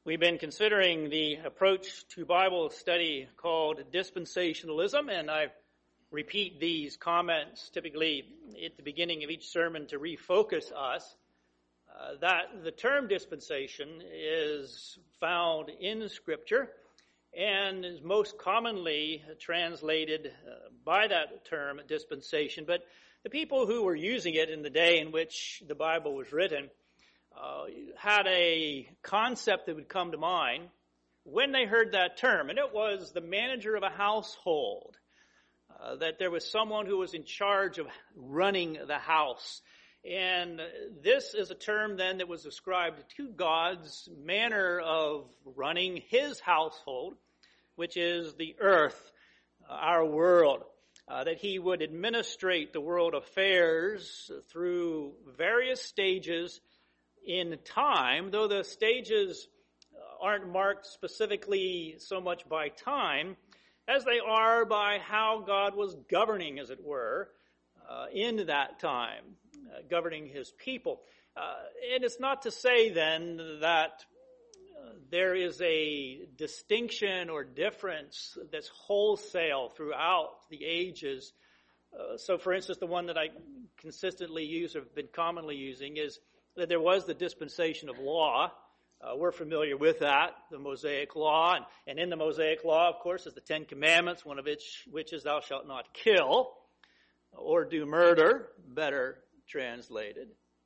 We've been considering the approach to Bible study called dispensationalism, and I repeat these comments typically at the beginning of each sermon to refocus us that the term dispensation is found in Scripture and is most commonly translated by that term dispensation. But the people who were using it in the day in which the Bible was written had a concept that would come to mind when they heard that term, and it was the manager of a household, that there was someone who was in charge of running the house. And this is a term then that was ascribed to God's manner of running his household, which is the earth, our world, that he would administrate the world affairs through various stages in time, though the stages aren't marked specifically so much by time as they are by how God was governing, as it were, in that time, governing his people. And it's not to say then that there is a distinction or difference that's wholesale throughout the ages. So for instance, the one that I consistently use or have been commonly using is that there was the dispensation of law. We're familiar with that, the Mosaic Law. And in the Mosaic Law, of course, is the Ten Commandments, one of which is thou shalt not kill or do murder, better translated.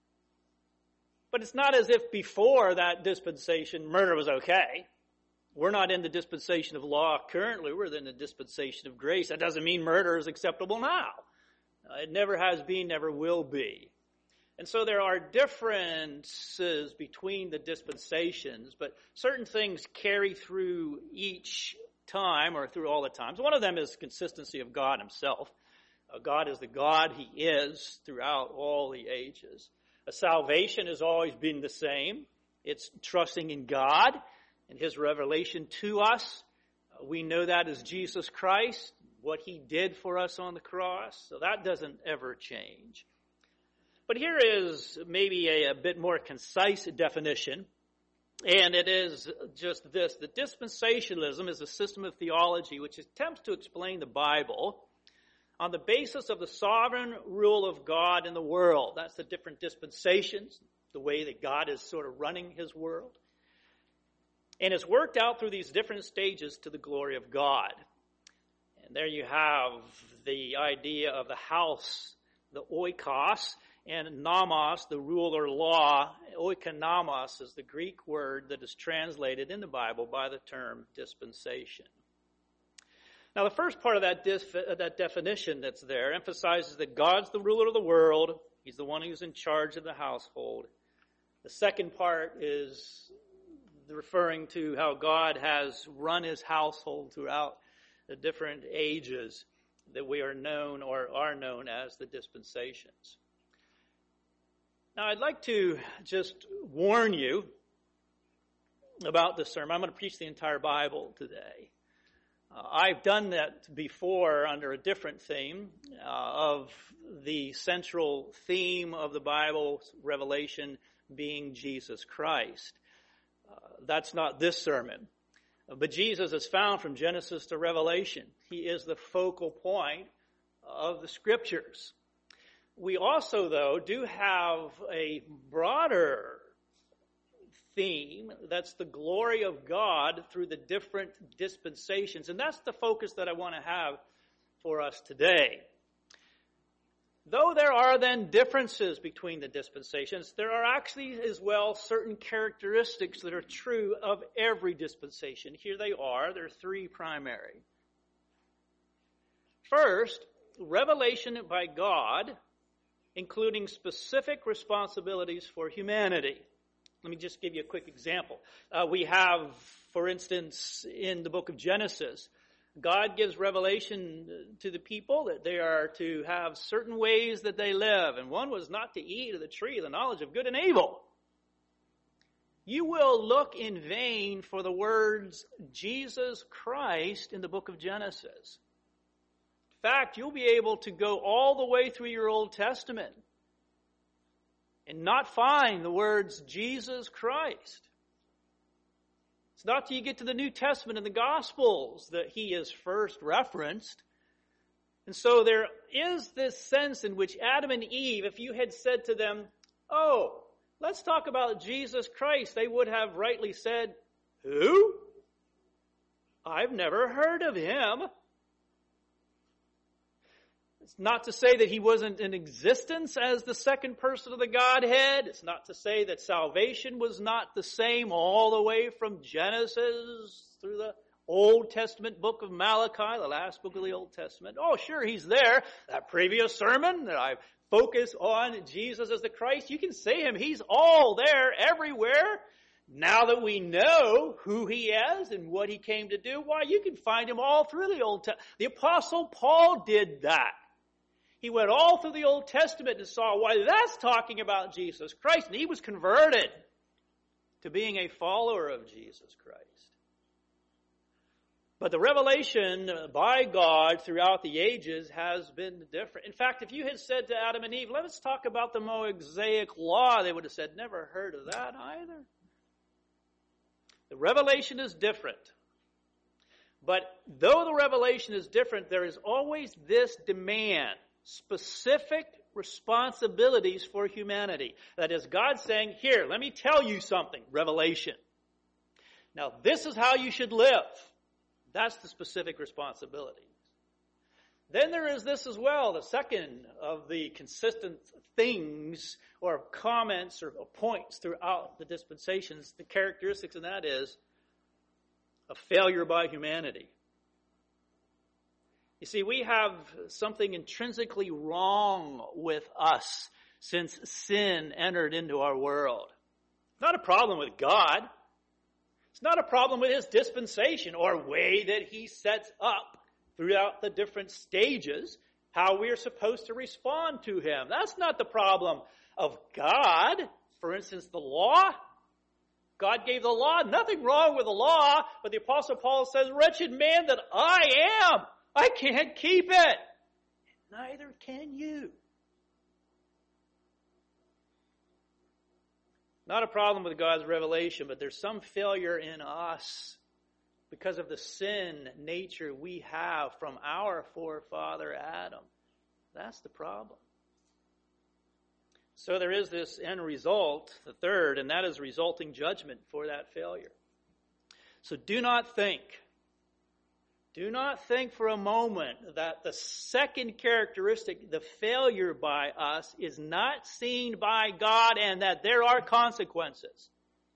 But it's not as if before that dispensation, murder was okay. We're not in the dispensation of law currently. We're in the dispensation of grace. That doesn't mean murder is acceptable now. It never has been, never will be. And so there are differences between the dispensations, but certain things carry through each time or through all the times. One of them is consistency of God himself. God is the God he is throughout all the ages. Salvation has always been the same. It's trusting in God and his revelation to us. We know that as Jesus Christ, what he did for us on the cross. So that doesn't ever change. But here is maybe a bit more concise definition, and it is just this. The dispensationalism is a system of theology which attempts to explain the Bible on the basis of the sovereign rule of God in the world. That's the different dispensations, the way that God is sort of running his world. And it's worked out through these different stages to the glory of God. And there you have the idea of the house, the oikos, and nomos, the rule or law. Oikonomos is the Greek word that is translated in the Bible by the term dispensation. Now, the first part of that definition that's there emphasizes that God's the ruler of the world. He's the one who's in charge of the household. The second part is referring to how God has run his household throughout the different ages that we are known or are known as the dispensations. Now, I'd like to just warn you about this sermon. I'm going to preach the entire Bible today. I've done that before under a different theme of the central theme of the Bible's revelation being Jesus Christ. That's not this sermon. But Jesus is found from Genesis to Revelation. He is the focal point of the Scriptures. We also, though, do have a broader theme that's the glory of God through the different dispensations. And that's the focus that I want to have for us today. Though there are then differences between the dispensations, there are actually as well certain characteristics that are true of every dispensation. Here they are. There are three primary. First, revelation by God, including specific responsibilities for humanity. Let me just give you a quick example. We have, for instance, in the book of Genesis, God gives revelation to the people that they are to have certain ways that they live. And one was not to eat of the tree of the knowledge of good and evil. You will look in vain for the words Jesus Christ in the book of Genesis. In fact, you'll be able to go all the way through your Old Testament and not find the words Jesus Christ. It's not till you get to the New Testament and the Gospels that he is first referenced. And so there is this sense in which Adam and Eve, if you had said to them, oh, let's talk about Jesus Christ, they would have rightly said, who? I've never heard of him. It's not to say that he wasn't in existence as the second person of the Godhead. It's not to say that salvation was not the same all the way from Genesis through the Old Testament book of Malachi, the last book of the Old Testament. Oh, sure, he's there. That previous sermon that I focus on Jesus as the Christ, you can see him. He's all there, everywhere. Now that we know who he is and what he came to do, why, you can find him all through the Old Testament. The Apostle Paul did that. He went all through the Old Testament and saw why that's talking about Jesus Christ. And he was converted to being a follower of Jesus Christ. But the revelation by God throughout the ages has been different. In fact, if you had said to Adam and Eve, let's talk about the Mosaic Law, they would have said, never heard of that either. The revelation is different. But though the revelation is different, there is always this demand, specific responsibilities for humanity. That is God saying, here, let me tell you something, revelation. Now, this is how you should live. That's the specific responsibility. Then there is this as well, the second of the consistent things or comments or points throughout the dispensations, the characteristics of that is a failure by humanity. You see, we have something intrinsically wrong with us since sin entered into our world. It's not a problem with God. It's not a problem with his dispensation or way that he sets up throughout the different stages how we are supposed to respond to him. That's not the problem of God. For instance, the law. God gave the law. Nothing wrong with the law. But the Apostle Paul says, wretched man that I am, I can't keep it. Neither can you. Not a problem with God's revelation, but there's some failure in us because of the sin nature we have from our forefather Adam. That's the problem. So there is this end result, the third, and that is resulting judgment for that failure. So do not think for a moment that the second characteristic, the failure by us, is not seen by God and that there are consequences.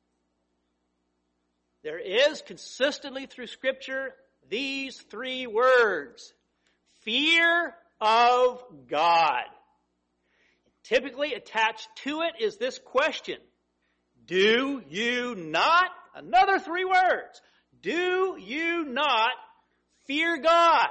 There is consistently through Scripture these three words: fear of God. Typically attached to it is this question: do you not, another three words, do you not fear God?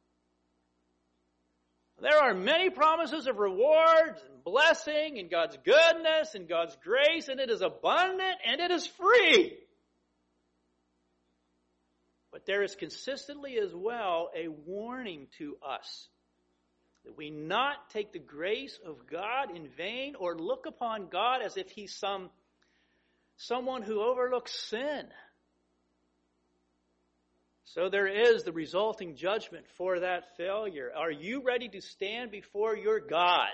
There are many promises of rewards and blessing and God's goodness and God's grace, and it is abundant and it is free. But there is consistently as well a warning to us that we not take the grace of God in vain or look upon God as if he's someone who overlooks sin. So there is the resulting judgment for that failure. Are you ready to stand before your God?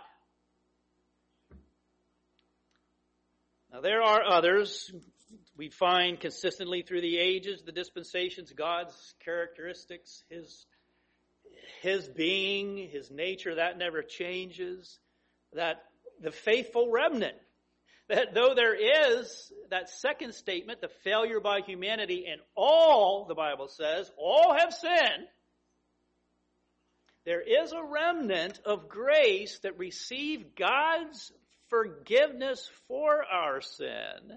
Now there are others. We find consistently through the ages, the dispensations, God's characteristics, his being, his nature, that never changes. That the faithful remnant, that though there is that second statement, the failure by humanity, and all, the Bible says, all have sinned, there is a remnant of grace that receive God's forgiveness for our sin.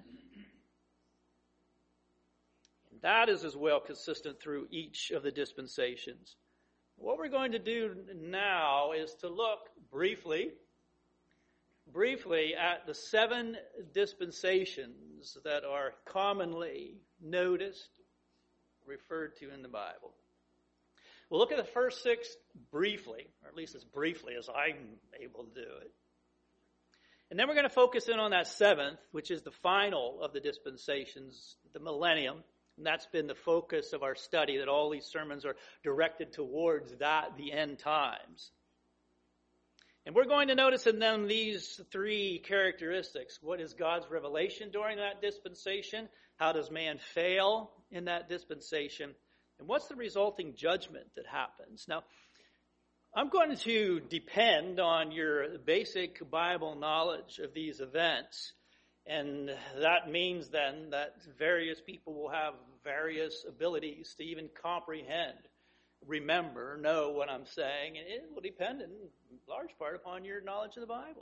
And that is as well consistent through each of the dispensations. What we're going to do now is to look briefly at the 7 dispensations that are commonly noticed, referred to in the Bible. We'll look at the first 6 briefly, or at least as briefly as I'm able to do it. And then we're going to focus in on that 7th, which is the final of the dispensations, the millennium, And that's been the focus of our study, that all these sermons are directed towards that, the end times. And we're going to notice in them these three characteristics. What is God's revelation during that dispensation? How does man fail in that dispensation? And what's the resulting judgment that happens? Now, I'm going to depend on your basic Bible knowledge of these events. And that means then that various people will have various abilities to even comprehend, remember, know what I'm saying. And it will depend in large part upon your knowledge of the Bible.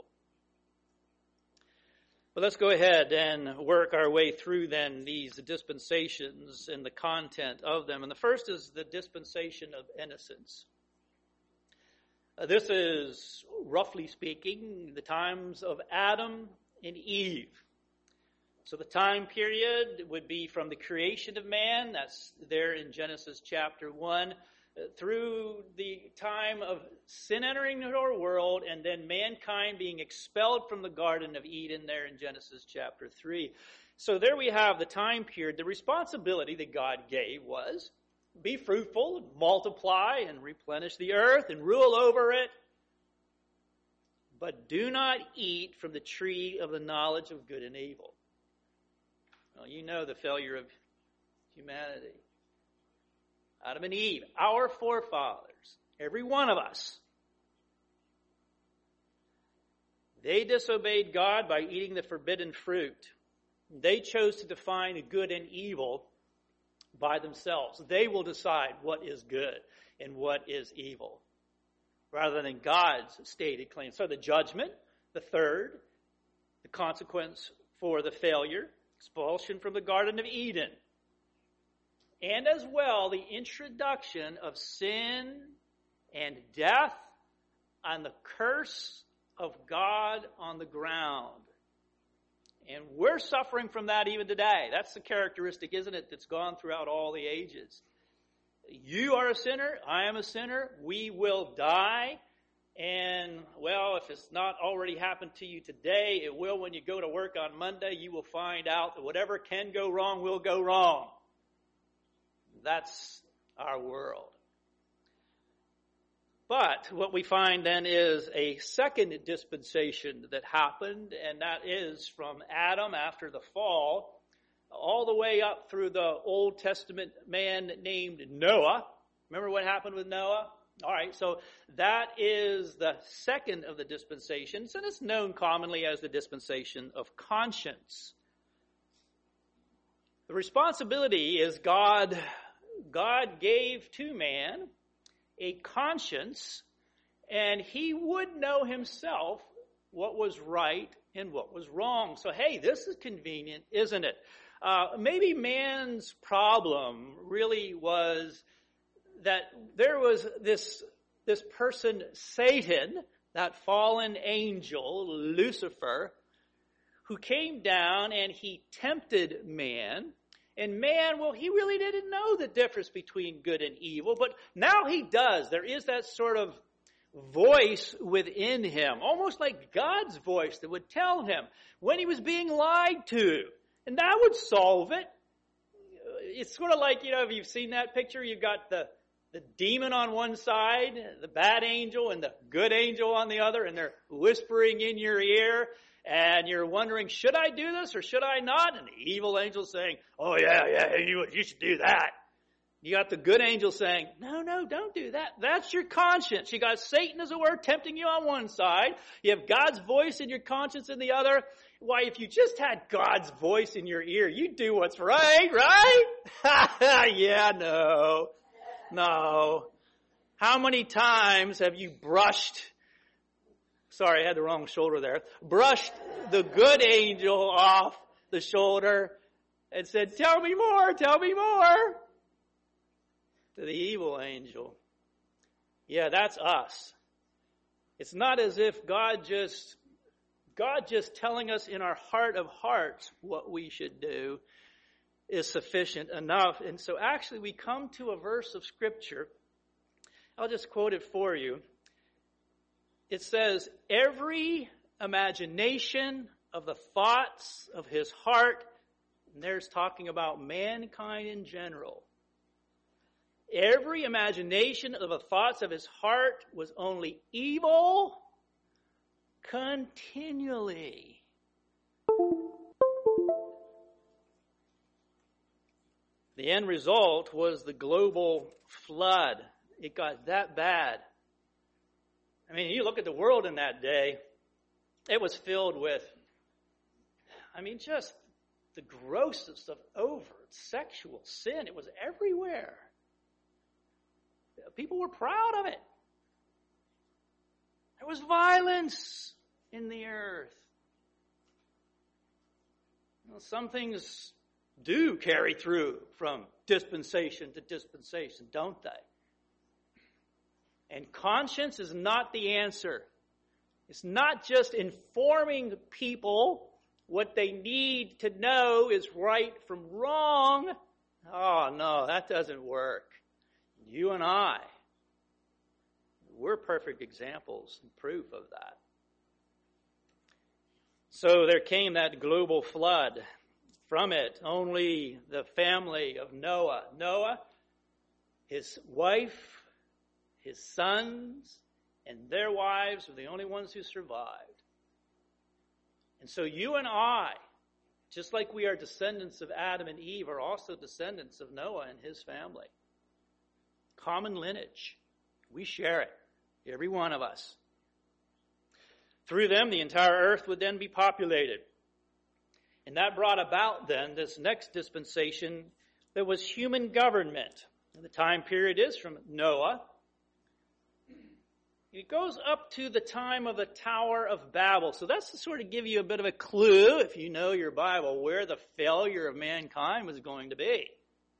But let's go ahead and work our way through then these dispensations and the content of them. And the first is the dispensation of innocence. This is, roughly speaking, the times of Adam and Eve. So the time period would be from the creation of man, that's there in Genesis chapter 1, through the time of sin entering our world, and then mankind being expelled from the Garden of Eden there in Genesis chapter 3. So there we have the time period. The responsibility that God gave was, be fruitful, multiply, and replenish the earth, and rule over it. But do not eat from the tree of the knowledge of good and evil. Well, you know the failure of humanity. Adam and Eve, our forefathers, every one of us, they disobeyed God by eating the forbidden fruit. They chose to define good and evil by themselves. They will decide what is good and what is evil, rather than God's stated claim. So the judgment, the third, the consequence for the failure, expulsion from the Garden of Eden, and as well the introduction of sin and death and the curse of God on the ground. And we're suffering from that even today. That's the characteristic, isn't it, that's gone throughout all the ages. You are a sinner, I am a sinner, we will die. And, well, if it's not already happened to you today, it will when you go to work on Monday. You will find out that whatever can go wrong will go wrong. That's our world. But what we find then is a second dispensation that happened, and that is from Adam after the fall, all the way up through the Old Testament man named Noah. Remember what happened with Noah? All right, so that is the second of the dispensations, and it's known commonly as the dispensation of conscience. The responsibility is God gave to man a conscience, and he would know himself what was right and what was wrong. So, hey, this is convenient, isn't it? Maybe man's problem really was that there was this person, Satan, that fallen angel, Lucifer, who came down and he tempted man. And man, well, he really didn't know the difference between good and evil, but now he does. There is that sort of voice within him, almost like God's voice that would tell him when he was being lied to. And that would solve it. It's sort of like, if you've seen that picture, you've got the demon on one side, the bad angel, and the good angel on the other, and they're whispering in your ear. And you're wondering, should I do this or should I not? And the evil angel saying, oh, yeah, you should do that. You got the good angel saying, no, don't do that. That's your conscience. You got Satan, as it were, tempting you on one side. You have God's voice in your conscience in the other. Why, if you just had God's voice in your ear, you'd do what's right? Yeah, no. How many times have you brushed the good angel off the shoulder and said, tell me more, to the evil angel? Yeah, that's us. It's not as if God just telling us in our heart of hearts what we should do is sufficient enough. And so actually we come to a verse of Scripture. I'll just quote it for you. It says, every imagination of the thoughts of his heart And there's talking about mankind in general. Every imagination of the thoughts of his heart was only evil continually. The end result was the global flood. It got that bad. I mean, you look at the world in that day, it was filled with, just the grossest of overt sexual sin. It was everywhere. People were proud of it. There was violence in the earth. Some things do carry through from dispensation to dispensation, don't they? And conscience is not the answer. It's not just informing people what they need to know is right from wrong. Oh, no, that doesn't work. You and I, we're perfect examples and proof of that. So there came that global flood. From it, only the family of Noah, his wife, his sons, and their wives were the only ones who survived. And so you and I, just like we are descendants of Adam and Eve, are also descendants of Noah and his family. Common lineage. We share it, every one of us. Through them, the entire earth would then be populated. And that brought about then this next dispensation that was human government. And the time period is from Noah. It goes up to the time of the Tower of Babel. So that's to sort of give you a bit of a clue, if you know your Bible, where the failure of mankind was going to be.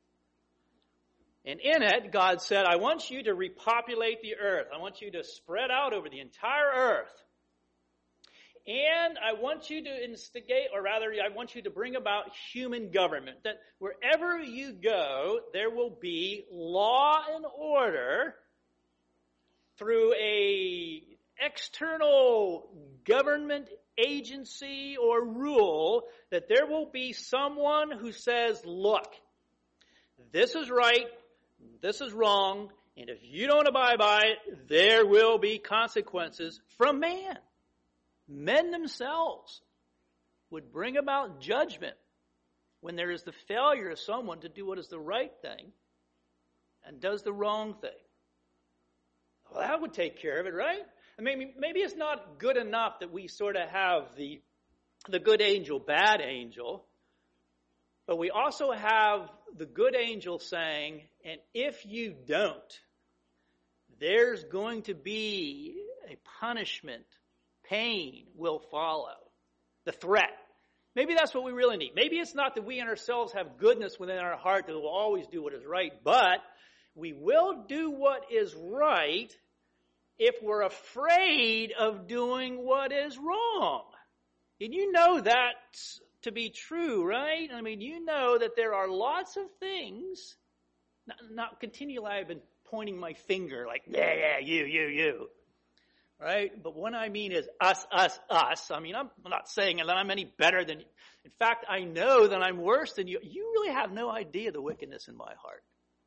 And in it, God said, I want you to repopulate the earth. I want you to spread out over the entire earth. And I want you to instigate, or rather, I want you to bring about human government. That wherever you go, there will be law and order through a external government agency or rule, that there will be someone who says, look, this is right, this is wrong, and if you don't abide by it, there will be consequences from man. Men themselves would bring about judgment when there is the failure of someone to do what is the right thing and does the wrong thing. Well, that would take care of it, right? I mean, maybe it's not good enough that we sort of have the good angel, bad angel, but we also have the good angel saying, and if you don't, there's going to be a punishment. Pain will follow. The threat. Maybe that's what we really need. Maybe it's not that we in ourselves have goodness within our heart that will always do what is right, but we will do what is right if we're afraid of doing what is wrong. And you know that to be true, right? I mean, you know that there are lots of things. Not continually I've been pointing my finger like, yeah, you. Right? But what I mean is us. I mean, I'm not saying that I'm any better than you. In fact, I know that I'm worse than you. You really have no idea the wickedness in my heart.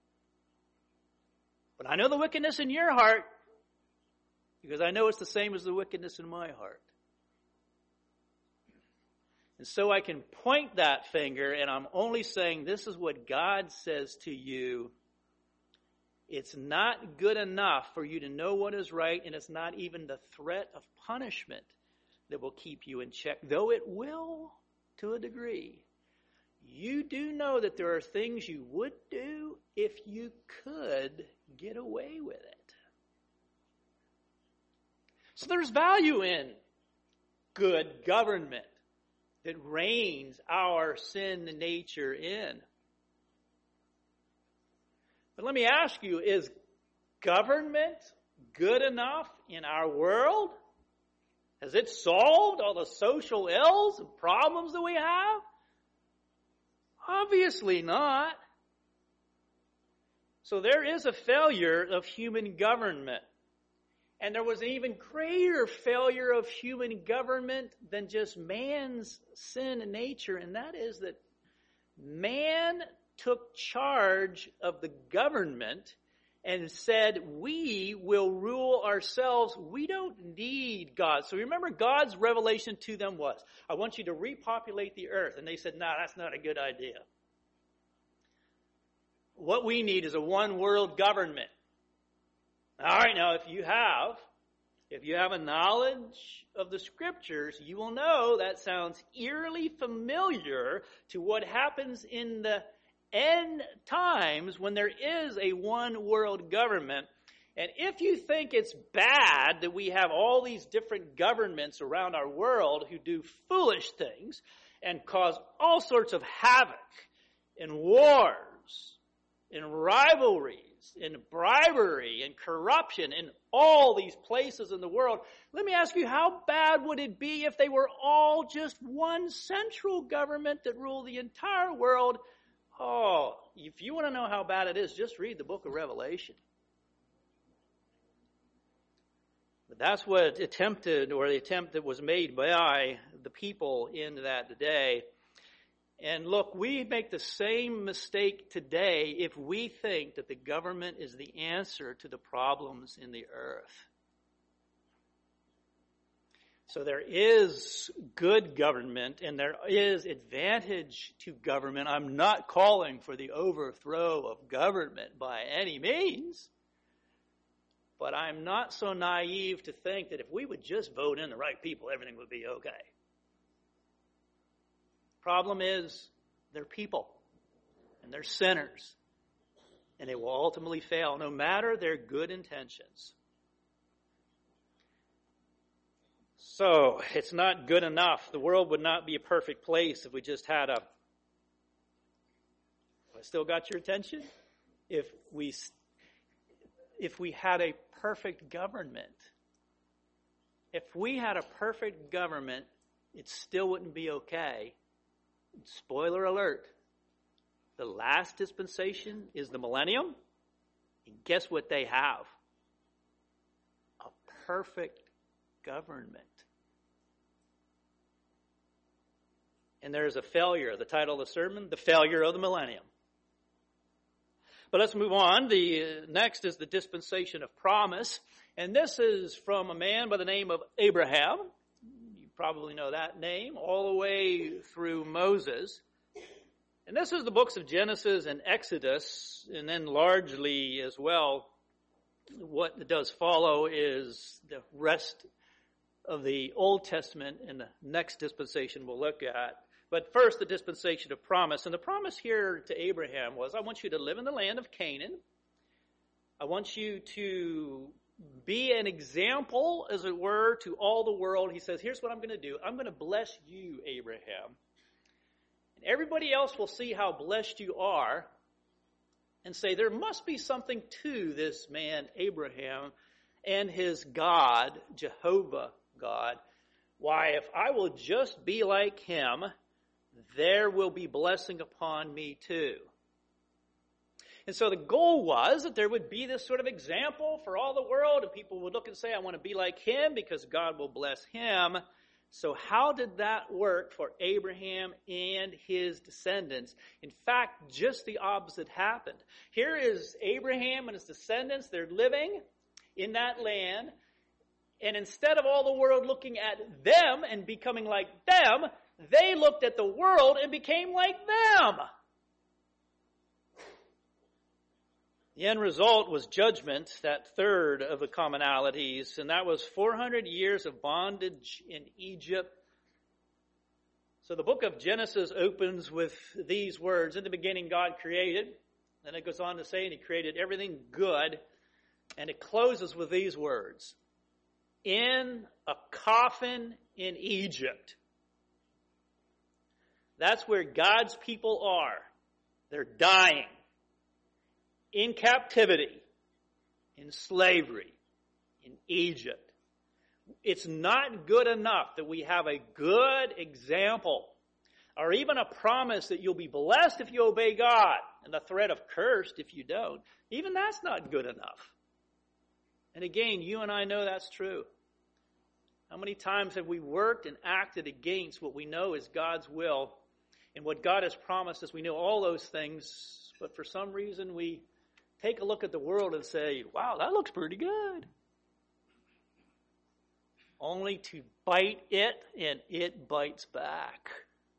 But I know the wickedness in your heart because I know it's the same as the wickedness in my heart. And so I can point that finger, and I'm only saying this is what God says to you. It's not good enough for you to know what is right, and it's not even the threat of punishment that will keep you in check, though it will to a degree. You do know that there are things you would do if you could get away with it. So there's value in good government that reins our sin nature in. But let me ask you, is government good enough in our world? Has it solved all the social ills and problems that we have? Obviously not. So there is a failure of human government. And there was an even greater failure of human government than just man's sin nature, and that is that man took charge of the government and said, we will rule ourselves. We don't need God. So remember, God's revelation to them was, I want you to repopulate the earth. And they said, no, that's not a good idea. What we need is a one world government. All right, now if you have a knowledge of the Scriptures, you will know that sounds eerily familiar to what happens in the end times when there is a one world government. And if you think it's bad that we have all these different governments around our world who do foolish things and cause all sorts of havoc and wars and rivalries and bribery and corruption in all these places in the world, let me ask you, how bad would it be if they were all just one central government that ruled the entire world? Oh, if you want to know how bad it is, just read the book of Revelation. But that's what the attempt that was made by the people in that day. And look, we make the same mistake today if we think that the government is the answer to the problems in the earth. So there is good government and there is advantage to government. I'm not calling for the overthrow of government by any means. But I'm not so naive to think that if we would just vote in the right people, everything would be okay. Problem is, they're people, and they're sinners, and they will ultimately fail, no matter their good intentions. So, it's not good enough. The world would not be a perfect place if we just had I still got your attention? If we had a perfect government. If we had a perfect government, it still wouldn't be okay. Spoiler alert, the last dispensation is the millennium. And guess what they have? A perfect government. And there's a failure. The title of the sermon, The Failure of the Millennium. But let's move on. The next is the dispensation of promise. And this is from a man by the name of Abraham. Probably know that name, all the way through Moses. And this is the books of Genesis and Exodus, and then largely as well, what does follow is the rest of the Old Testament and the next dispensation we'll look at. But first, the dispensation of promise. And the promise here to Abraham was, I want you to live in the land of Canaan. I want you to be an example, as it were, to all the world. He says, here's what I'm going to do. I'm going to bless you, Abraham. And everybody else will see how blessed you are and say, there must be something to this man, Abraham, and his God, Jehovah God. Why, if I will just be like him, there will be blessing upon me too. And so the goal was that there would be this sort of example for all the world, and people would look and say, I want to be like him because God will bless him. So how did that work for Abraham and his descendants? In fact, just the opposite happened. Here is Abraham and his descendants. They're living in that land. And instead of all the world looking at them and becoming like them, they looked at the world and became like them. The end result was judgment, that third of the commonalities, and that was 400 years of bondage in Egypt. So the book of Genesis opens with these words, in the beginning God created. Then it goes on to say, and he created everything good. And it closes with these words, in a coffin in Egypt. That's where God's people are. They're dying. In captivity, in slavery, in Egypt. It's not good enough that we have a good example or even a promise that you'll be blessed if you obey God and the threat of cursed if you don't. Even that's not good enough. And again, you and I know that's true. How many times have we worked and acted against what we know is God's will? And what God has promised us, we know all those things, but for some reason we take a look at the world and say, wow, that looks pretty good. Only to bite it, and it bites back.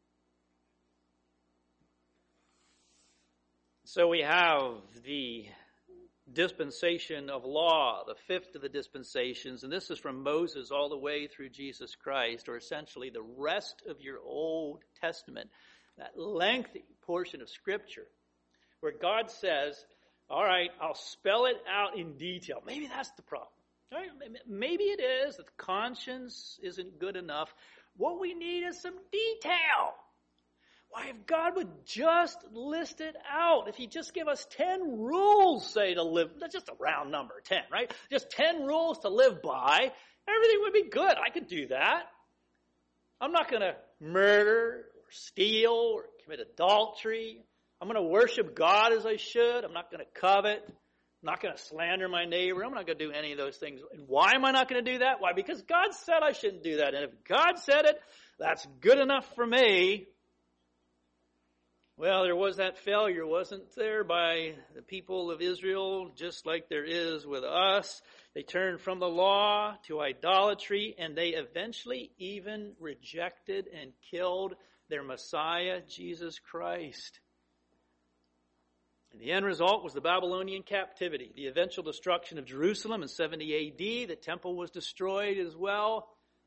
So we have the dispensation of law, the fifth of the dispensations, and this is from Moses all the way through Jesus Christ, or essentially the rest of your Old Testament, that lengthy portion of Scripture, where God says, all right, I'll spell it out in detail. Maybe that's the problem. Right? Maybe it is that the conscience isn't good enough. What we need is some detail. Why, if God would just list it out, if He just give us 10 rules, say, to live, that's just a round number, 10, right? Just 10 rules to live by, everything would be good. I could do that. I'm not going to murder or steal or commit adultery. I'm going to worship God as I should. I'm not going to covet. I'm not going to slander my neighbor. I'm not going to do any of those things. And why am I not going to do that? Why? Because God said I shouldn't do that. And if God said it, that's good enough for me. Well, there was that failure, wasn't there, by the people of Israel, just like there is with us. They turned from the law to idolatry, and they eventually even rejected and killed their Messiah, Jesus Christ. And the end result was the Babylonian captivity, the eventual destruction of Jerusalem in 70 A.D. The temple was destroyed as well.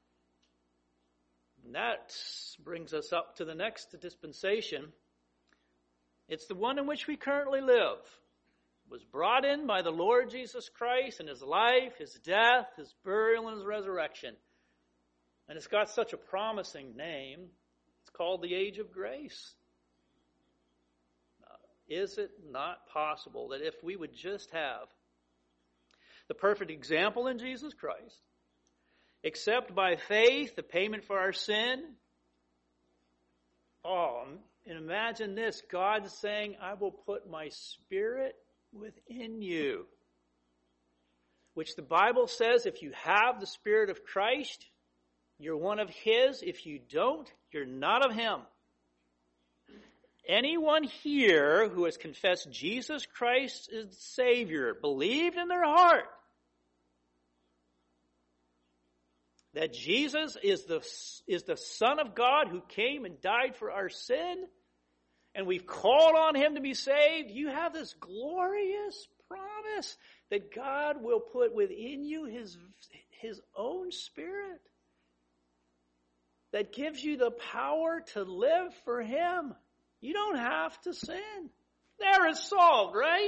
And that brings us up to the next dispensation. It's the one in which we currently live. It was brought in by the Lord Jesus Christ in His life, His death, His burial, and His resurrection. And it's got such a promising name. It's called the Age of Grace. Is it not possible that if we would just have the perfect example in Jesus Christ, accept by faith the payment for our sin? And imagine this, God saying, I will put my Spirit within you. Which the Bible says, if you have the Spirit of Christ, you're one of His. If you don't, you're not of Him. Anyone here who has confessed Jesus Christ as Savior, believed in their heart that Jesus is the Son of God who came and died for our sin, and we've called on Him to be saved, you have this glorious promise that God will put within you His own Spirit that gives you the power to live for Him. You don't have to sin. There, it's solved, right?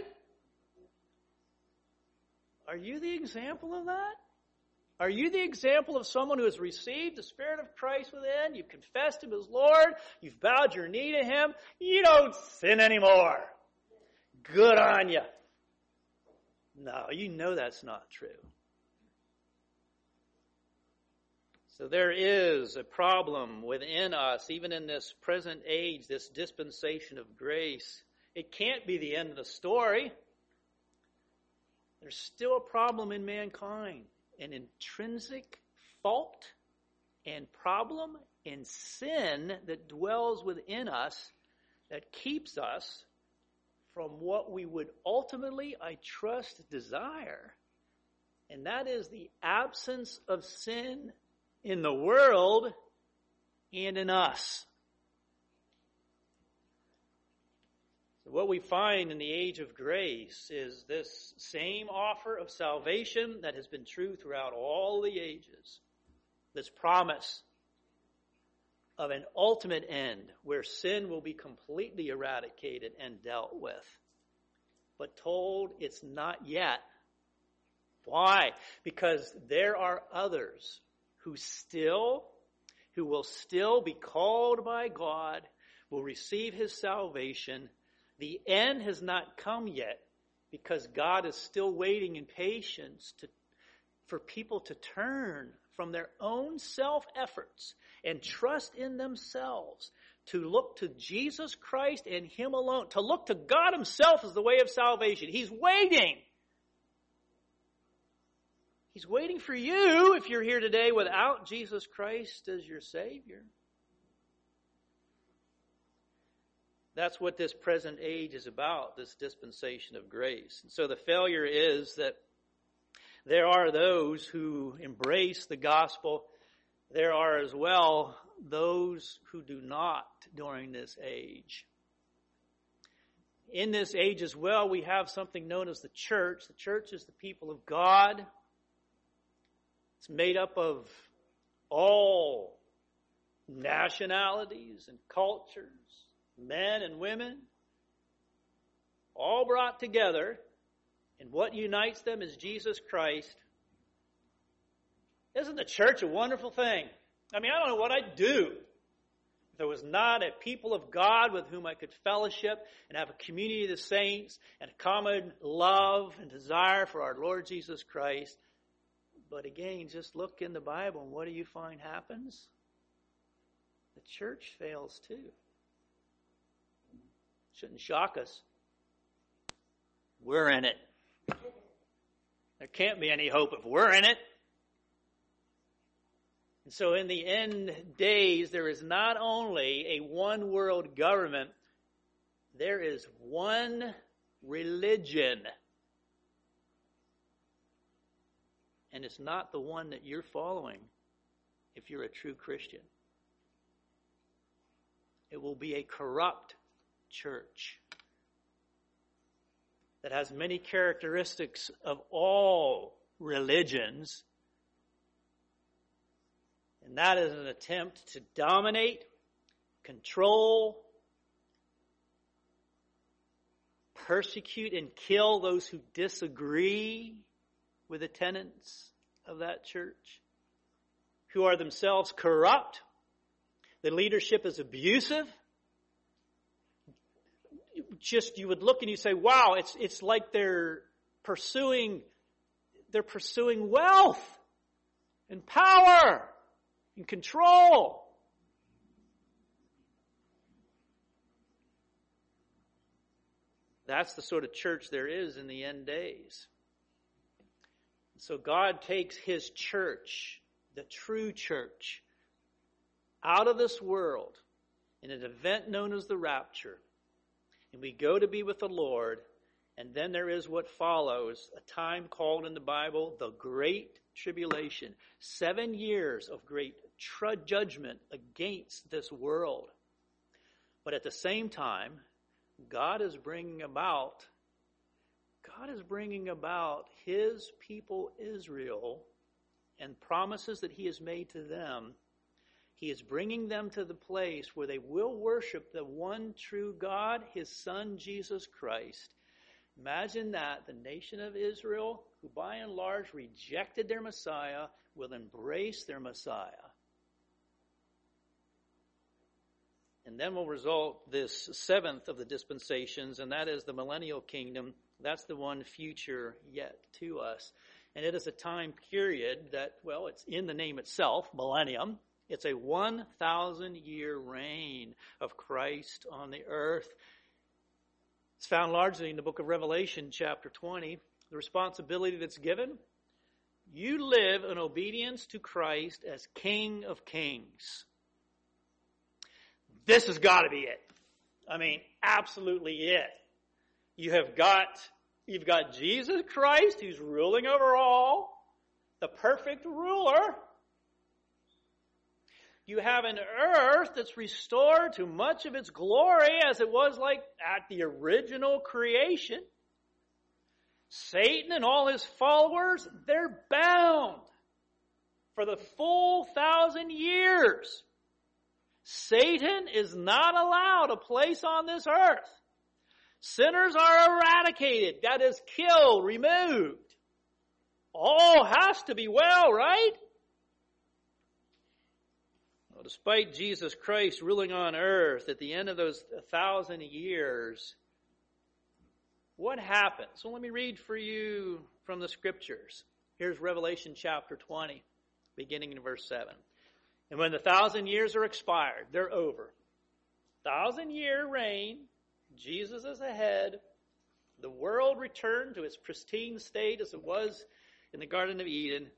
Are you the example of that? Are you the example of someone who has received the Spirit of Christ within? You've confessed Him as Lord. You've bowed your knee to Him. You don't sin anymore. Good on you. No, you know that's not true. So there is a problem within us, even in this present age, this dispensation of grace. It can't be the end of the story. There's still a problem in mankind. An intrinsic fault and problem and sin that dwells within us that keeps us from what we would ultimately, I trust, desire. And that is the absence of sin in the world and in us. So what we find in the age of grace is this same offer of salvation that has been true throughout all the ages. This promise of an ultimate end where sin will be completely eradicated and dealt with. But told it's not yet. Why? Because there are others who will still be called by God, will receive His salvation. The end has not come yet because God is still waiting in patience for people to turn from their own self-efforts and trust in themselves, to look to Jesus Christ and Him alone, to look to God Himself as the way of salvation. He's waiting. He's waiting for you if you're here today without Jesus Christ as your Savior. That's what this present age is about, this dispensation of grace. And so the failure is that there are those who embrace the gospel. There are as well those who do not during this age. In this age as well, we have something known as the church. The church is the people of God. It's made up of all nationalities and cultures, men and women, all brought together, and what unites them is Jesus Christ. Isn't the church a wonderful thing? I mean, I don't know what I'd do if there was not a people of God with whom I could fellowship and have a community of the saints and a common love and desire for our Lord Jesus Christ. But again, just look in the Bible, and what do you find happens? The church fails too. Shouldn't shock us. We're in it. There can't be any hope if we're in it. And so in the end days, there is not only a one world government, there is one religion. And it's not the one that you're following if you're a true Christian. It will be a corrupt church that has many characteristics of all religions. And that is an attempt to dominate, control, persecute, and kill those who disagree with the tenets of that church, who are themselves corrupt. The leadership is abusive. Just you would look and you say, wow, it's like they're pursuing wealth and power and control. That's the sort of church there is in the end days. So God takes His church, the true church, out of this world in an event known as the rapture. And we go to be with the Lord. And then there is what follows, a time called in the Bible the Great Tribulation. 7 years of great judgment against this world. But at the same time, God is bringing about His people Israel and promises that He has made to them. He is bringing them to the place where they will worship the one true God, His Son, Jesus Christ. Imagine that, the nation of Israel, who by and large rejected their Messiah, will embrace their Messiah. And then will result this seventh of the dispensations, and that is the millennial kingdom. That's the one future yet to us. And it is a time period that, well, it's in the name itself, millennium. It's a 1,000-year reign of Christ on the earth. It's found largely in the book of Revelation, chapter 20. The responsibility that's given, you live in obedience to Christ as King of Kings. This has got to be it. I mean, absolutely it. You've got Jesus Christ, who's ruling over all, the perfect ruler. You have an earth that's restored to much of its glory as it was like at the original creation. Satan and all his followers, they're bound for the full 1,000 years. Satan is not allowed a place on this earth. Sinners are eradicated. That is, killed, removed. All has to be well, right? Well, despite Jesus Christ ruling on earth at the end of those 1,000 years, what happens? So let me read for you from the scriptures. Here's Revelation chapter 20, beginning in verse 7. And when the 1,000 years are expired, they're over. 1,000-year reign, Jesus is ahead. The world returned to its pristine state as it was in the Garden of Eden.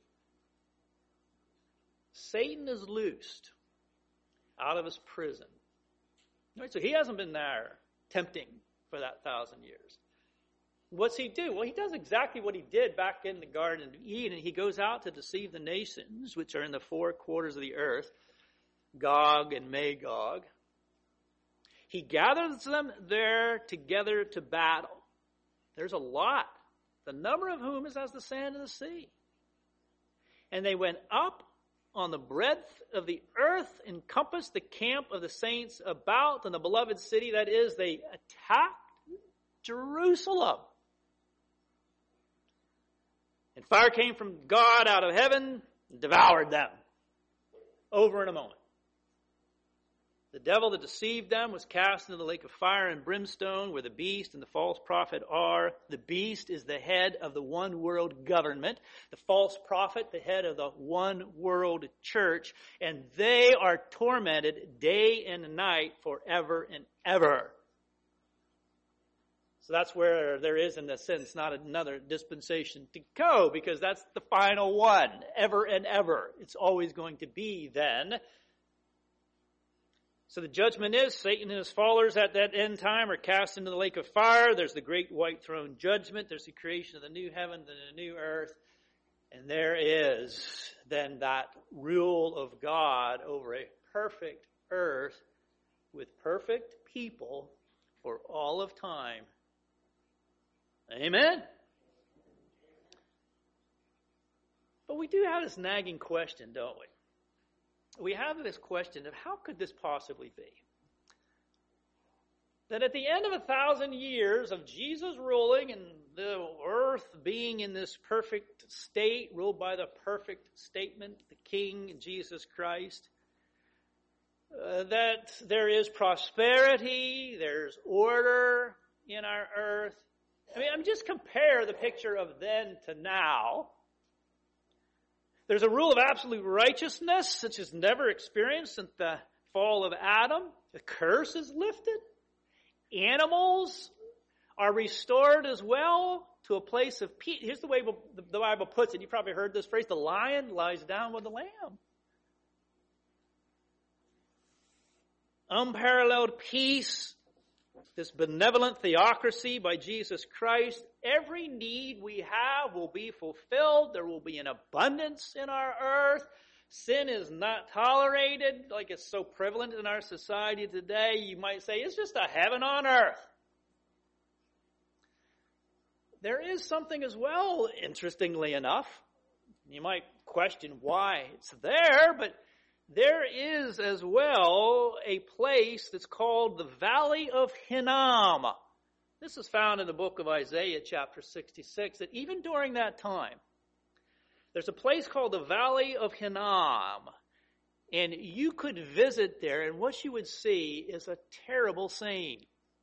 Satan is loosed out of his prison. Right, so he hasn't been there tempting for that 1,000 years. What's he do? Well, he does exactly what he did back in the Garden of Eden. He goes out to deceive the nations, which are in the four quarters of the earth, Gog and Magog. He gathers them there together to battle. There's a lot, the number of whom is as the sand of the sea. And they went up on the breadth of the earth, encompassed the camp of the saints about in the beloved city. That is, they attacked Jerusalem. And fire came from God out of heaven and devoured them. Over in a moment. The devil that deceived them was cast into the lake of fire and brimstone, where the beast and the false prophet are. The beast is the head of the one world government. The false prophet, the head of the one world church. And they are tormented day and night forever and ever. So that's where there is, in a sense, not another dispensation to go, because that's the final one, ever and ever. It's always going to be then. So the judgment is, Satan and his followers at that end time are cast into the lake of fire. There's the great white throne judgment. There's the creation of the new heaven and the new earth. And there is then that rule of God over a perfect earth with perfect people for all of time. Amen? But we do have this nagging question, don't we? We have this question of how could this possibly be? That at the end of 1,000 years of Jesus ruling and the earth being in this perfect state, ruled by the perfect statement, the King, Jesus Christ, that there is prosperity, there's order in our earth. I mean, just compare the picture of then to now. There's a rule of absolute righteousness, such as never experienced since the fall of Adam. The curse is lifted. Animals are restored as well to a place of peace. Here's the way the Bible puts it. You probably heard this phrase, the lion lies down with the lamb. Unparalleled peace, this benevolent theocracy by Jesus Christ. Every need we have will be fulfilled. There will be an abundance in our earth. Sin is not tolerated like it's so prevalent in our society today. You might say it's just a heaven on earth. There is something as well, interestingly enough. You might question why it's there, but there is as well a place that's called the Valley of Hinnom. This is found in the book of Isaiah chapter 66, that even during that time, there's a place called the Valley of Hinnom. And you could visit there, and what you would see is a terrible scene.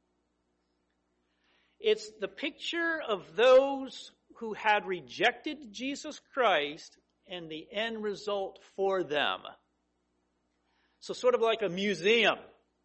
It's the picture of those who had rejected Jesus Christ and the end result for them. So sort of like a museum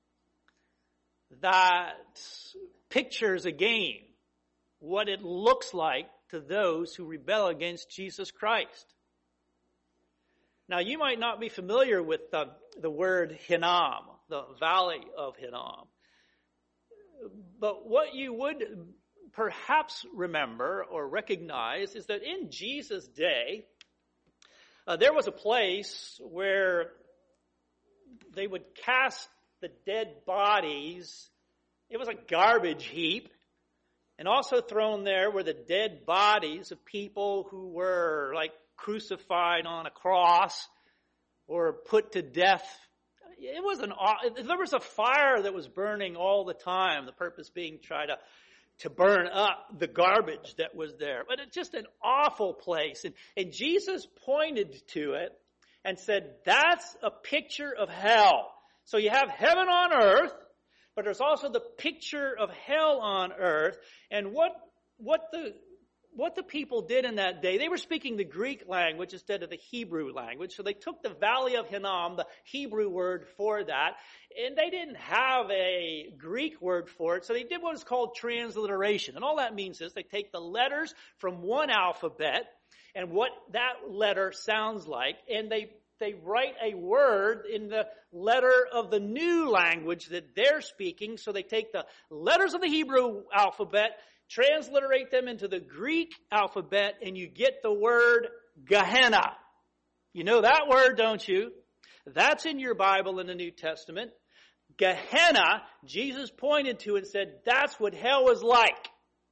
that pictures again what it looks like to those who rebel against Jesus Christ. Now, you might not be familiar with the word Hinnom, the Valley of Hinnom. But what you would perhaps remember or recognize is that in Jesus' day, there was a place where they would cast the dead bodies. It was a garbage heap. And also thrown there were the dead bodies of people who were like crucified on a cross or put to death. There was a fire that was burning all the time, the purpose being try to burn up the garbage that was there. But it's just an awful place. And Jesus pointed to it and said, that's a picture of hell. So you have heaven on earth, but there's also the picture of hell on earth. And what the people did in that day, they were speaking the Greek language instead of the Hebrew language. So they took the Valley of Hinnom, the Hebrew word for that, and they didn't have a Greek word for it. So they did what is called transliteration. And all that means is they take the letters from one alphabet and what that letter sounds like, and they they write a word in the letter of the new language that they're speaking. So they take the letters of the Hebrew alphabet, transliterate them into the Greek alphabet, and you get the word Gehenna. You know that word, don't you? That's in your Bible in the New Testament. Gehenna, Jesus pointed to and said, that's what hell was like.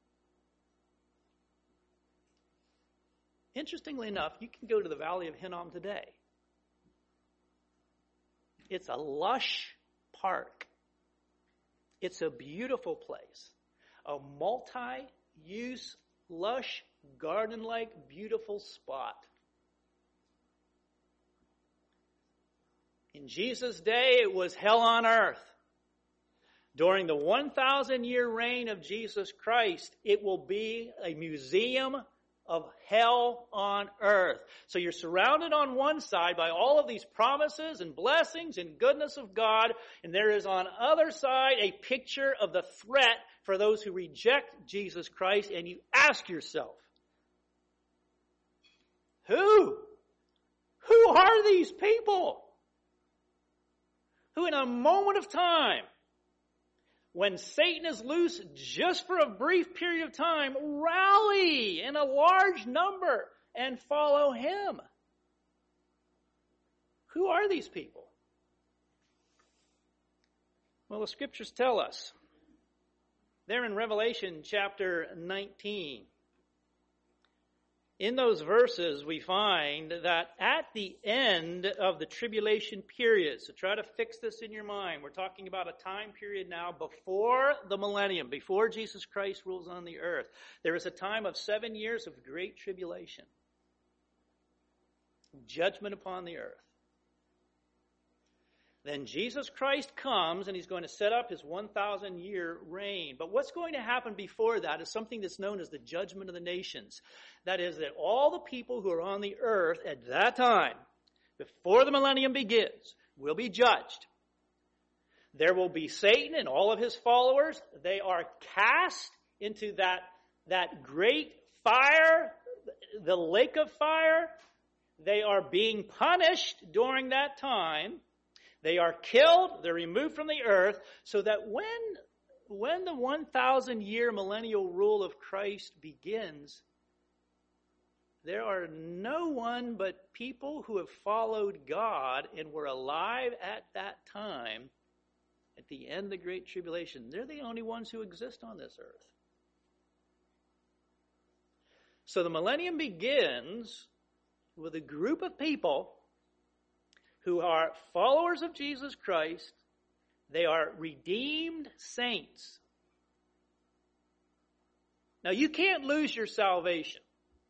Interestingly enough, you can go to the Valley of Hinnom today. It's a lush park. It's a beautiful place. A multi-use, lush, garden-like, beautiful spot. In Jesus' day, it was hell on earth. During the 1,000-year reign of Jesus Christ, it will be a museum of hell on earth. So you're surrounded on one side by all of these promises and blessings and goodness of God, and there is on the other side a picture of the threat for those who reject Jesus Christ, and you ask yourself, who are these people who in a moment of time, when Satan is loose just for a brief period of time, rally in a large number and follow him? Who are these people? Well, the scriptures tell us. They're in Revelation chapter 19. In those verses, we find that at the end of the tribulation period, so try to fix this in your mind. We're talking about a time period now before the millennium, before Jesus Christ rules on the earth. There is a time of 7 years of great tribulation, judgment upon the earth. Then Jesus Christ comes and he's going to set up his 1,000-year reign. But what's going to happen before that is something that's known as the judgment of the nations. That is that all the people who are on the earth at that time, before the millennium begins, will be judged. There will be Satan and all of his followers. They are cast into that great fire, the lake of fire. They are being punished during that time. They are killed, they're removed from the earth, so that when the 1,000-year millennial rule of Christ begins, there are no one but people who have followed God and were alive at that time, at the end of the Great Tribulation. They're the only ones who exist on this earth. So the millennium begins with a group of people who are followers of Jesus Christ. They are redeemed saints. Now, you can't lose your salvation.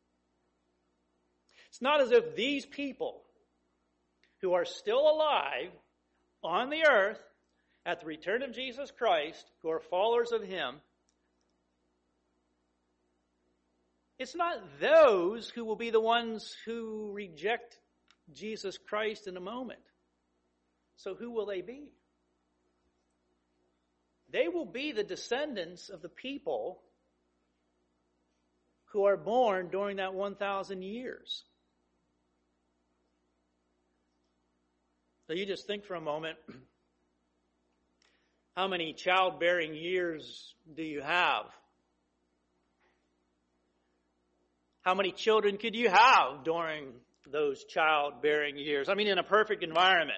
It's not as if these people who are still alive on the earth at the return of Jesus Christ, who are followers of him, it's not those who will be the ones who reject Jesus Christ in a moment. So who will they be? They will be the descendants of the people who are born during that 1,000 years. So you just think for a moment, how many childbearing years do you have? How many children could you have during those childbearing years? I mean, in a perfect environment.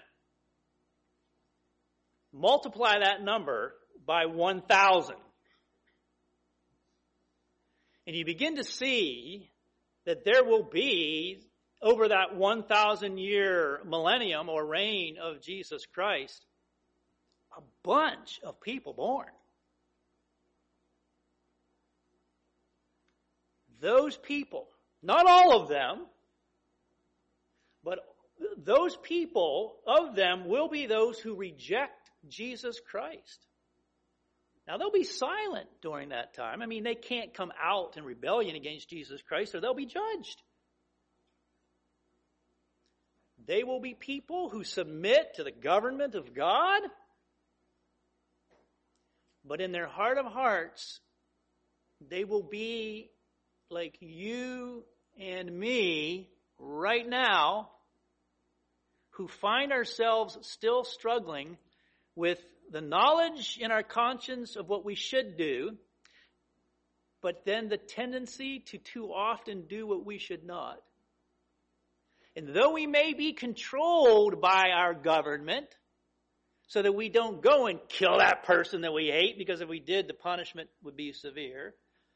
Multiply that number by 1,000. And you begin to see that there will be, over that 1,000-year millennium or reign of Jesus Christ, a bunch of people born. Those people, not all of them, but those people, of them, will be those who reject Jesus Christ. Now, they'll be silent during that time. I mean, they can't come out in rebellion against Jesus Christ, or they'll be judged. They will be people who submit to the government of God, but in their heart of hearts, they will be like you and me right now, who find ourselves still struggling with the knowledge in our conscience of what we should do, but then the tendency to too often do what we should not. And though we may be controlled by our government, so that we don't go and kill that person that we hate, because if we did, the punishment would be severe,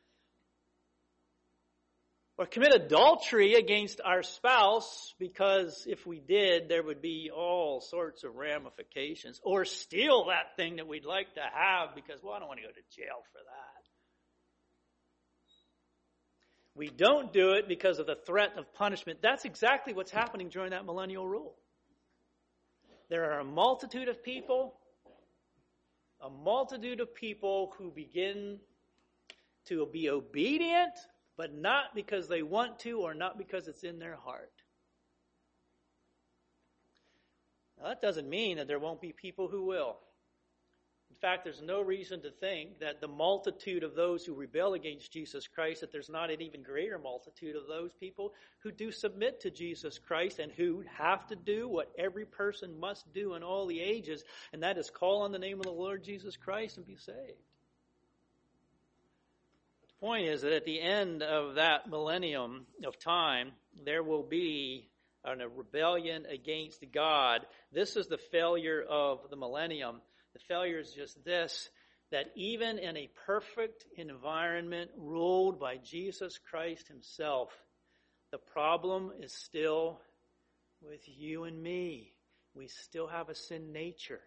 or commit adultery against our spouse, because if we did, there would be all sorts of ramifications, or steal that thing that we'd like to have because, well, I don't want to go to jail for that. We don't do it because of the threat of punishment. That's exactly what's happening during that millennial rule. There are a multitude of people who begin to be obedient, but not because they want to or not because it's in their heart. Now, that doesn't mean that there won't be people who will. In fact, there's no reason to think that the multitude of those who rebel against Jesus Christ, that there's not an even greater multitude of those people who do submit to Jesus Christ and who have to do what every person must do in all the ages, and that is call on the name of the Lord Jesus Christ and be saved. The point is that at the end of that millennium of time, there will be a rebellion against God. This is the failure of the millennium. The failure is just this, that even in a perfect environment ruled by Jesus Christ himself, the problem is still with you and me. We still have a sin nature.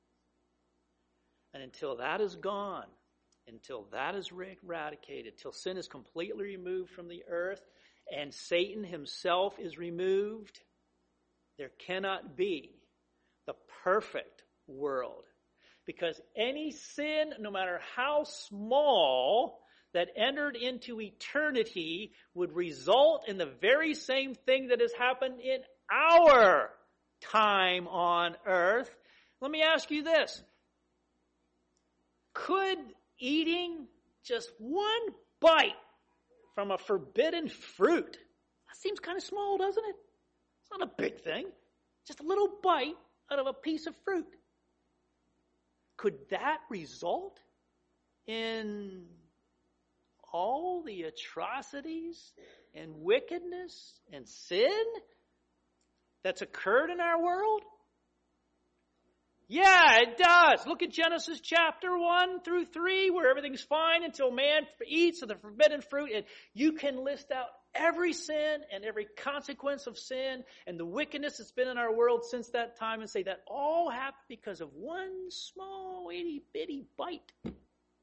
And until that is gone, until that is eradicated, till sin is completely removed from the earth and Satan himself is removed, there cannot be the perfect world. Because any sin, no matter how small, that entered into eternity would result in the very same thing that has happened in our time on earth. Let me ask you this. Could eating just one bite from a forbidden fruit, that seems kind of small, doesn't it? It's not a big thing. Just a little bite out of a piece of fruit. Could that result in all the atrocities and wickedness and sin that's occurred in our world? Yeah, it does. Look at Genesis chapter 1 through 3, where everything's fine until man eats of the forbidden fruit. And you can list out every sin and every consequence of sin and the wickedness that's been in our world since that time and say that all happened because of one small itty-bitty bite. If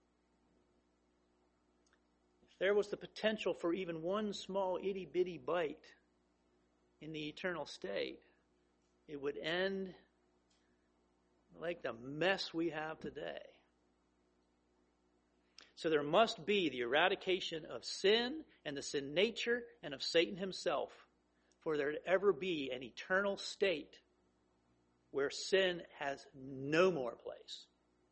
there was the potential for even one small itty-bitty bite in the eternal state, it would end like the mess we have today. So there must be the eradication of sin and the sin nature and of Satan himself for there to ever be an eternal state where sin has no more place.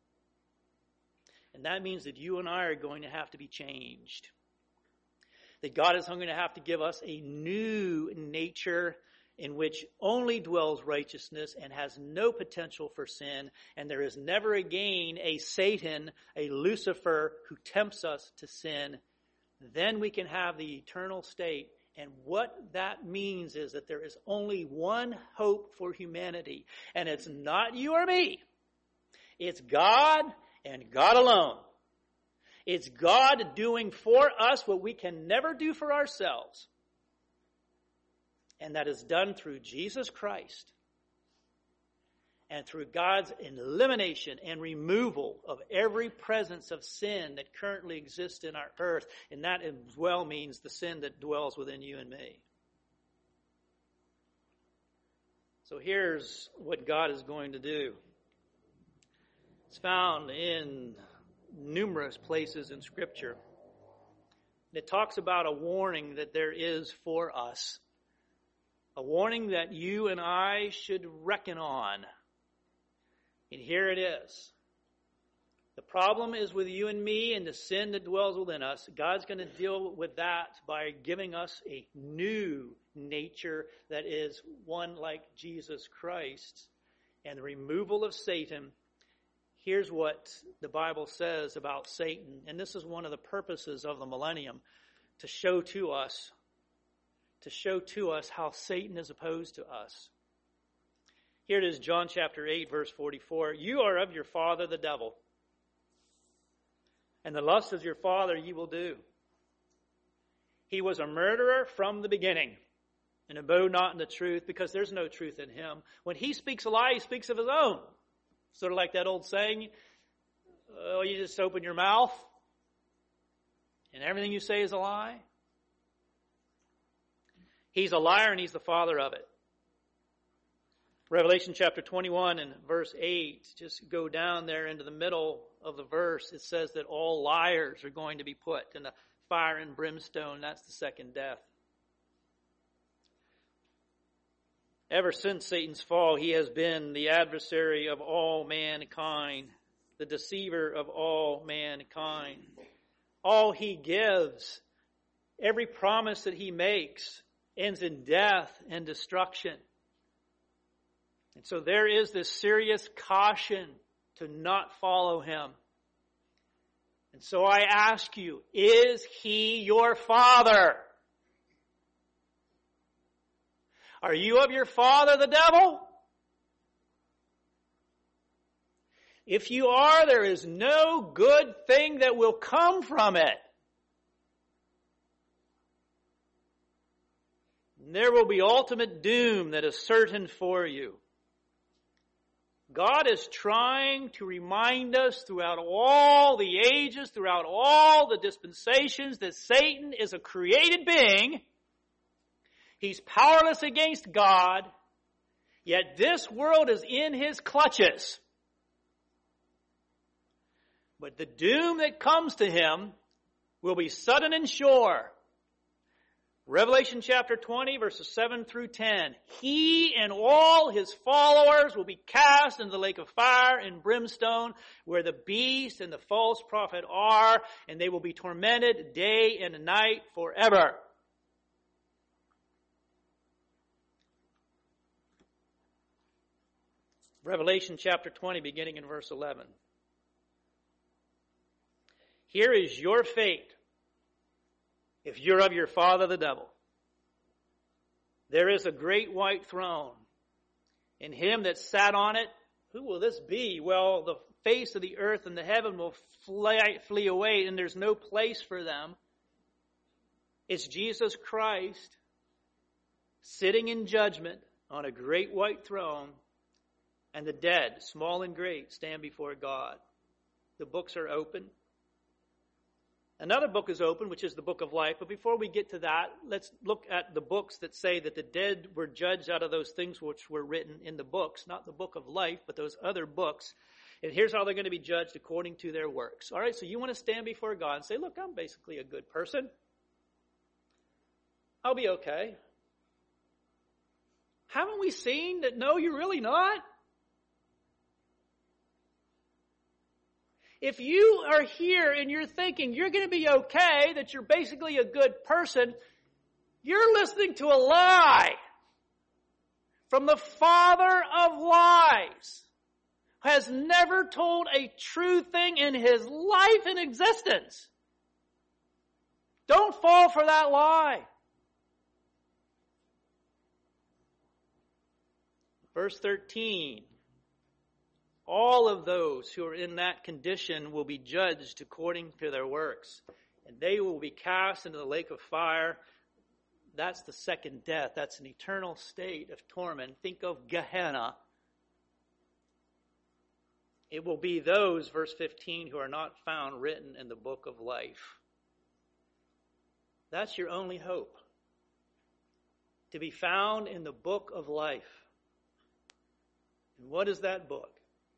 And that means that you and I are going to have to be changed. That God is going to have to give us a new nature in which only dwells righteousness and has no potential for sin, and there is never again a Satan, a Lucifer, who tempts us to sin. Then we can have the eternal state. And what that means is that there is only one hope for humanity, and it's not you or me. It's God and God alone. It's God doing for us what we can never do for ourselves. And that is done through Jesus Christ and through God's elimination and removal of every presence of sin that currently exists in our earth. And that as well means the sin that dwells within you and me. So here's what God is going to do. It's found in numerous places in Scripture. It talks about a warning that there is for us. A warning that you and I should reckon on. And here it is. The problem is with you and me and the sin that dwells within us. God's going to deal with that by giving us a new nature that is one like Jesus Christ, and the removal of Satan. Here's what the Bible says about Satan, and this is one of the purposes of the millennium, to show to us how Satan is opposed to us. Here it is, John chapter 8, verse 44. You are of your father the devil, and the lust of your father ye will do. He was a murderer from the beginning, and abode not in the truth, because there's no truth in him. When he speaks a lie, he speaks of his own. Sort of like that old saying, oh, you just open your mouth, and everything you say is a lie. He's a liar, and he's the father of it. Revelation chapter 21 and verse 8, just go down there into the middle of the verse. It says that all liars are going to be put in the fire and brimstone. That's the second death. Ever since Satan's fall, he has been the adversary of all mankind, the deceiver of all mankind. All he gives, every promise that he makes, ends in death and destruction. And so there is this serious caution to not follow him. And so I ask you, is he your father? Are you of your father, the devil? If you are, there is no good thing that will come from it. And there will be ultimate doom that is certain for you. God is trying to remind us throughout all the ages, throughout all the dispensations, that Satan is a created being. He's powerless against God, yet this world is in his clutches. But the doom that comes to him will be sudden and sure. Revelation chapter 20, verses 7 through 10. He and all his followers will be cast into the lake of fire and brimstone, where the beast and the false prophet are, and they will be tormented day and night forever. Revelation chapter 20, beginning in verse 11. Here is your fate if you're of your father the devil. There is a great white throne, and him that sat on it, who will this be? Well, the face of the earth and the heaven will flee away, and there's no place for them. It's Jesus Christ sitting in judgment on a great white throne, and the dead, small and great, stand before God. The books are open. Another book is open, which is the book of life. But before we get to that, let's look at the books that say that the dead were judged out of those things which were written in the books. Not the book of life, but those other books. And here's how they're going to be judged according to their works. All right, so you want to stand before God and say, look, I'm basically a good person. I'll be okay. Haven't we seen that, no, you're really not? If you are here and you're thinking you're going to be okay, that you're basically a good person, you're listening to a lie from the father of lies, who has never told a true thing in his life and existence. Don't fall for that lie. Verse 13. All of those who are in that condition will be judged according to their works. And they will be cast into the lake of fire. That's the second death. That's an eternal state of torment. Think of Gehenna. It will be those, verse 15, who are not found written in the book of life. That's your only hope. To be found in the book of life. And what is that book?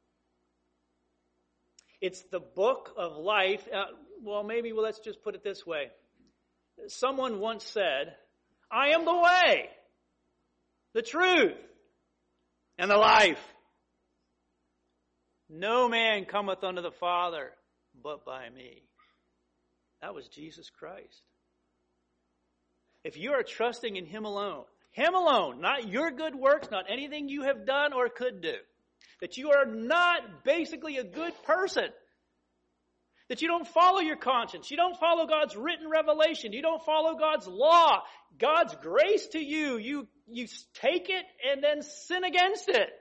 It's the book of life. Let's just put it this way. Someone once said, I am the way, the truth, and the life. No man cometh unto the Father but by me. That was Jesus Christ. If you are trusting in Him alone, not your good works, not anything you have done or could do, that you are not basically a good person, that you don't follow your conscience, you don't follow God's written revelation, you don't follow God's law, God's grace to you, you take it and then sin against it.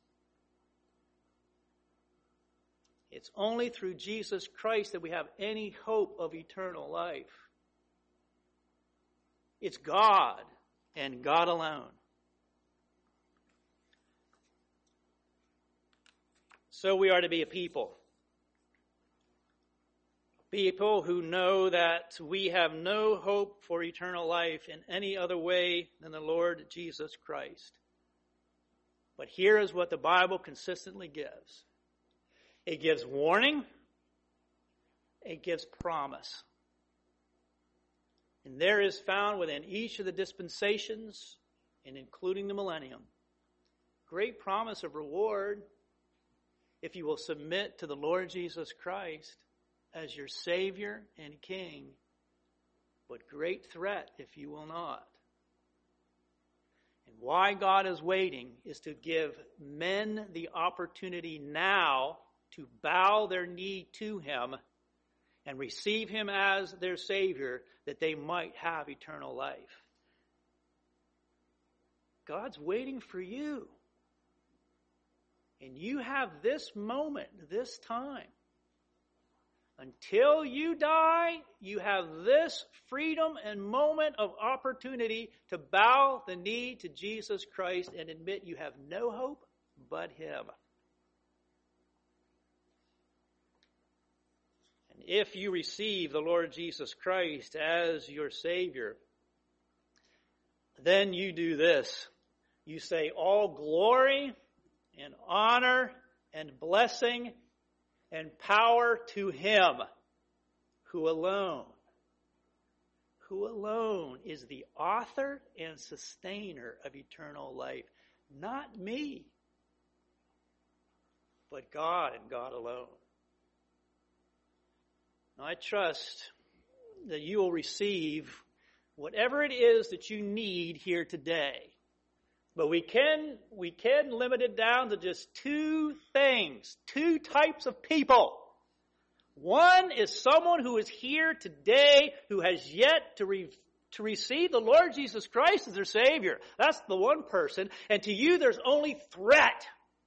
It's only through Jesus Christ that we have any hope of eternal life. It's God and God alone. So we are to be a people. People who know that we have no hope for eternal life in any other way than the Lord Jesus Christ. But here is what the Bible consistently gives. It gives warning. It gives promise. And there is found within each of the dispensations, and including the millennium, great promise of reward if you will submit to the Lord Jesus Christ as your Savior and King, but great threat if you will not. And why God is waiting is to give men the opportunity now to bow their knee to Him and receive Him as their Savior, that they might have eternal life. God's waiting for you. And you have this moment, this time. Until you die, you have this freedom and moment of opportunity to bow the knee to Jesus Christ and admit you have no hope but Him. And if you receive the Lord Jesus Christ as your Savior, then you do this. You say, all glory and honor and blessing and power to Him who alone is the author and sustainer of eternal life. Not me, but God and God alone. Now, I trust that you will receive whatever it is that you need here today. But we can limit it down to just two things, two types of people. One is someone who is here today who has yet to receive the Lord Jesus Christ as their Savior. That's the one person. And to you, there's only threat.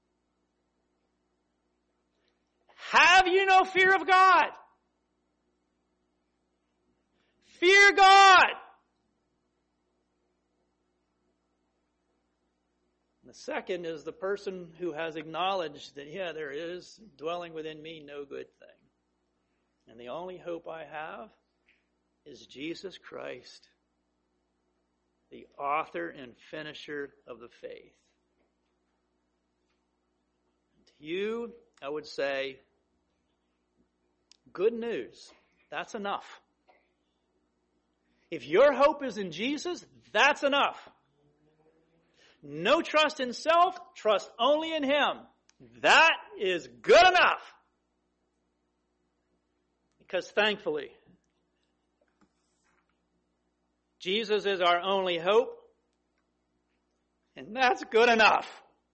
Have you no fear of God? Fear God. The second is the person who has acknowledged that, there is dwelling within me no good thing. And the only hope I have is Jesus Christ, the author and finisher of the faith. And to you, I would say, good news. That's enough. If your hope is in Jesus, that's enough. No trust in self, trust only in Him. That is good enough. Because thankfully, Jesus is our only hope, and that's good enough.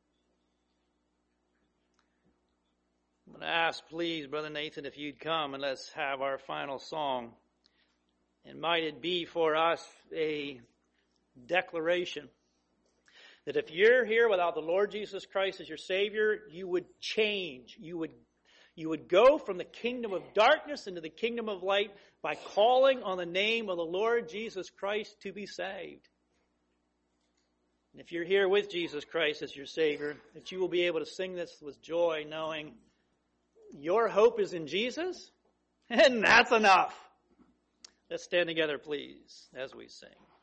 I'm going to ask, please, Brother Nathan, if you'd come and let's have our final song. And might it be for us a declaration that if you're here without the Lord Jesus Christ as your Savior, you would change. You would go from the kingdom of darkness into the kingdom of light by calling on the name of the Lord Jesus Christ to be saved. And if you're here with Jesus Christ as your Savior, that you will be able to sing this with joy, knowing your hope is in Jesus, and that's enough. Let's stand together, please, as we sing.